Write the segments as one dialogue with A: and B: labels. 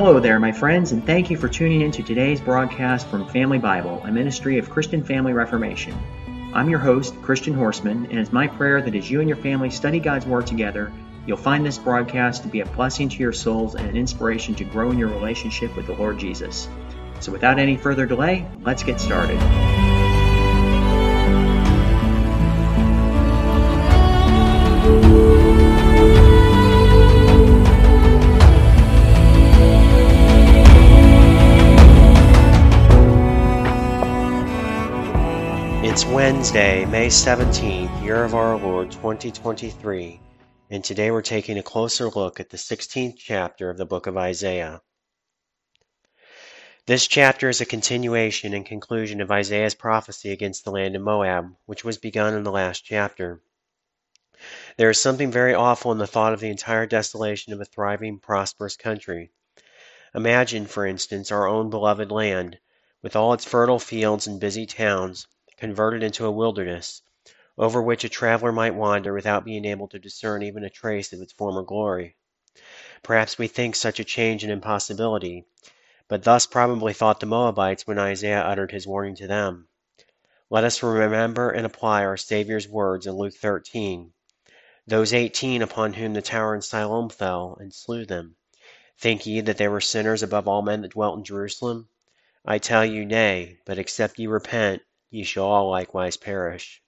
A: Hello there, my friends, and thank you for tuning in to today's broadcast from Family Bible, a ministry of Christian Family Reformation. I'm your host, Christian Horseman, and it's my prayer that as you and your family study God's Word together, you'll find this broadcast to be a blessing to your souls and an inspiration to grow in your relationship with the Lord Jesus. So without any further delay, let's get started.
B: It's Wednesday, May 17th, year of our Lord 2023, and today we're taking a closer look at the 16th chapter of the book of Isaiah. This chapter is a continuation and conclusion of Isaiah's prophecy against the land of Moab, which was begun in the last chapter. There is something very awful in the thought of the entire desolation of a thriving, prosperous country. Imagine, for instance, our own beloved land, with all its fertile fields and busy towns, converted into a wilderness, over which a traveler might wander without being able to discern even a trace of its former glory. Perhaps we think such a change an impossibility, but thus probably thought the Moabites when Isaiah uttered his warning to them. Let us remember and apply our Savior's words in Luke 13. Those 18 upon whom the tower in Siloam fell, and slew them. Think ye that they were sinners above all men that dwelt in Jerusalem? I tell you, nay, but except ye repent, ye shall all likewise perish.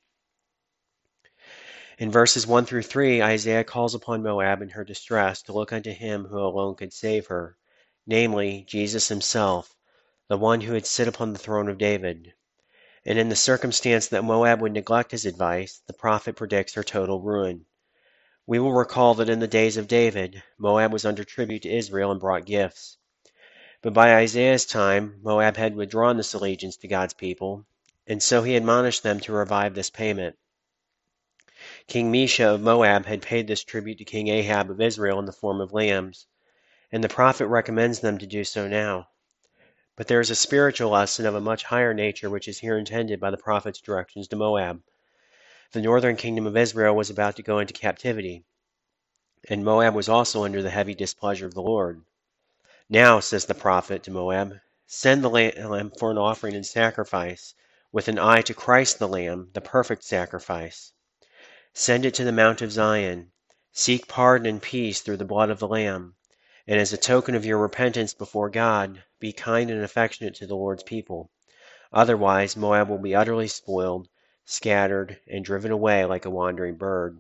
B: In verses 1 through 3, Isaiah calls upon Moab in her distress to look unto him who alone could save her, namely, Jesus himself, the one who had sit upon the throne of David. And in the circumstance that Moab would neglect his advice, the prophet predicts her total ruin. We will recall that in the days of David, Moab was under tribute to Israel and brought gifts. But by Isaiah's time, Moab had withdrawn this allegiance to God's people, and so he admonished them to revive this payment. King Mesha of Moab had paid this tribute to King Ahab of Israel in the form of lambs, and the prophet recommends them to do so now. But there is a spiritual lesson of a much higher nature which is here intended by the prophet's directions to Moab. The northern kingdom of Israel was about to go into captivity, and Moab was also under the heavy displeasure of the Lord. Now, says the prophet to Moab, send the lamb for an offering and sacrifice, with an eye to Christ the Lamb, the perfect sacrifice. Send it to the Mount of Zion. Seek pardon and peace through the blood of the Lamb. And as a token of your repentance before God, be kind and affectionate to the Lord's people. Otherwise, Moab will be utterly spoiled, scattered, and driven away like a wandering bird.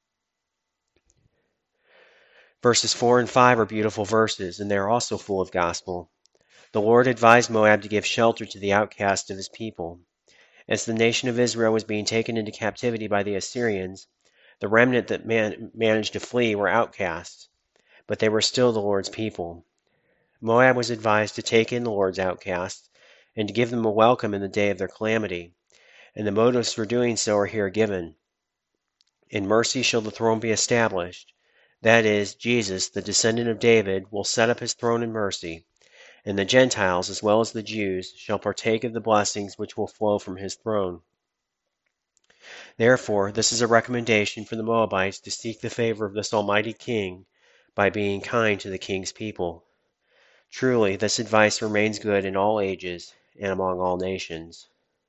B: Verses 4 and 5 are beautiful verses, and they are also full of gospel. The Lord advised Moab to give shelter to the outcast of his people. As the nation of Israel was being taken into captivity by the Assyrians, the remnant that managed to flee were outcasts, but they were still the Lord's people. Moab was advised to take in the Lord's outcasts and to give them a welcome in the day of their calamity, and the motives for doing so are here given. In mercy shall the throne be established. That is, Jesus, the descendant of David, will set up his throne in mercy, and the Gentiles, as well as the Jews, shall partake of the blessings which will flow from his throne. Therefore, this is a recommendation for the Moabites to seek the favor of this almighty king by being kind to the king's people. Truly, this advice remains good in all ages and among all nations.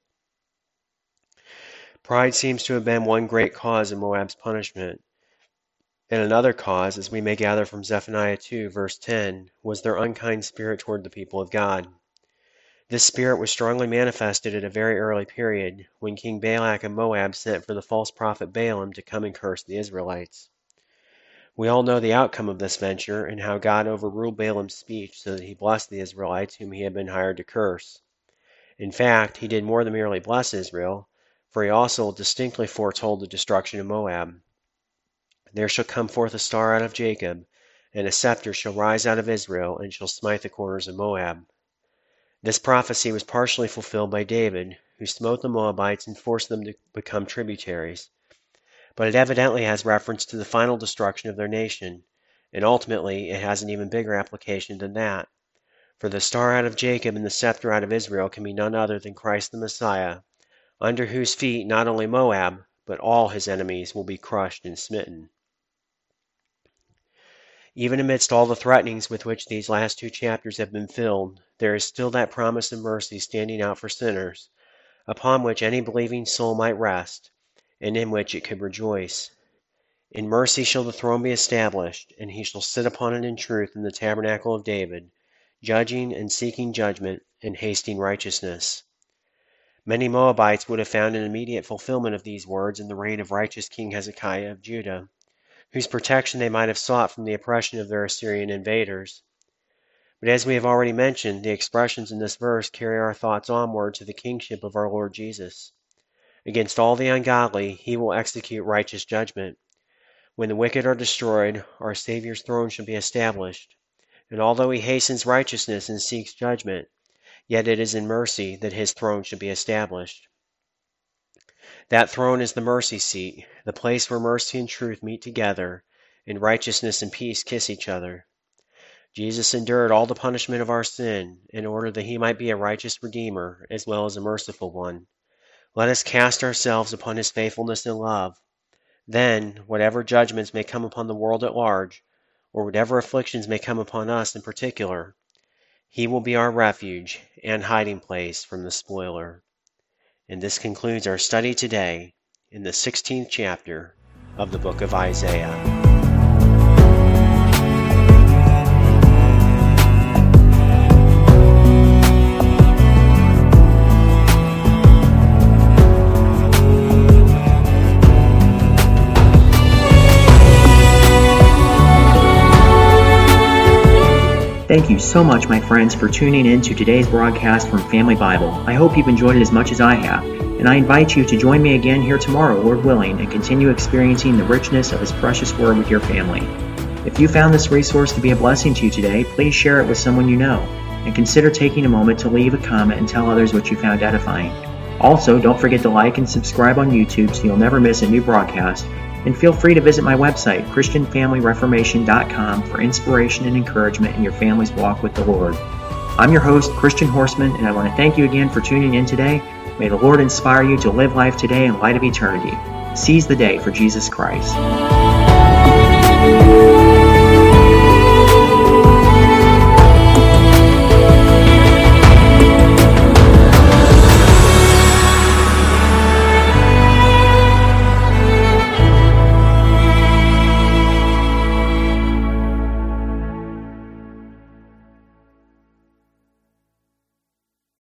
B: Pride seems to have been one great cause of Moab's punishment. And another cause, as we may gather from Zephaniah 2, verse 10, was their unkind spirit toward the people of God. This spirit was strongly manifested at a very early period, when King Balak of Moab sent for the false prophet Balaam to come and curse the Israelites. We all know the outcome of this venture, and how God overruled Balaam's speech so that he blessed the Israelites whom he had been hired to curse. In fact, he did more than merely bless Israel, for he also distinctly foretold the destruction of Moab. There shall come forth a star out of Jacob, and a scepter shall rise out of Israel, and shall smite the corners of Moab. This prophecy was partially fulfilled by David, who smote the Moabites and forced them to become tributaries. But it evidently has reference to the final destruction of their nation, and ultimately it has an even bigger application than that. For the star out of Jacob and the scepter out of Israel can be none other than Christ the Messiah, under whose feet not only Moab, but all his enemies will be crushed and smitten. Even amidst all the threatenings with which these last two chapters have been filled, there is still that promise of mercy standing out for sinners, upon which any believing soul might rest, and in which it could rejoice. In mercy shall the throne be established, and he shall sit upon it in truth in the tabernacle of David, judging and seeking judgment and hasting righteousness. Many Moabites would have found an immediate fulfillment of these words in the reign of righteous King Hezekiah of Judah, whose protection they might have sought from the oppression of their Assyrian invaders. But as we have already mentioned, the expressions in this verse carry our thoughts onward to the kingship of our Lord Jesus. Against all the ungodly, he will execute righteous judgment. When the wicked are destroyed, our Savior's throne shall be established. And although he hastens righteousness and seeks judgment, yet it is in mercy that his throne shall be established. That throne is the mercy seat, the place where mercy and truth meet together, and righteousness and peace kiss each other. Jesus endured all the punishment of our sin in order that he might be a righteous Redeemer as well as a merciful one. Let us cast ourselves upon his faithfulness and love. Then, whatever judgments may come upon the world at large, or whatever afflictions may come upon us in particular, he will be our refuge and hiding place from the spoiler. And this concludes our study today in the 16th chapter of the book of Isaiah.
A: Thank you so much, my friends, for tuning in to today's broadcast from Family Bible. I hope you've enjoyed it as much as I have, and I invite you to join me again here tomorrow, Lord willing, and continue experiencing the richness of His precious Word with your family. If you found this resource to be a blessing to you today, please share it with someone you know, and consider taking a moment to leave a comment and tell others what you found edifying. Also, don't forget to like and subscribe on YouTube so you'll never miss a new broadcast. And feel free to visit my website, ChristianFamilyReformation.com, for inspiration and encouragement in your family's walk with the Lord. I'm your host, Christian Horseman, and I want to thank you again for tuning in today. May the Lord inspire you to live life today in light of eternity. Seize the day for Jesus Christ.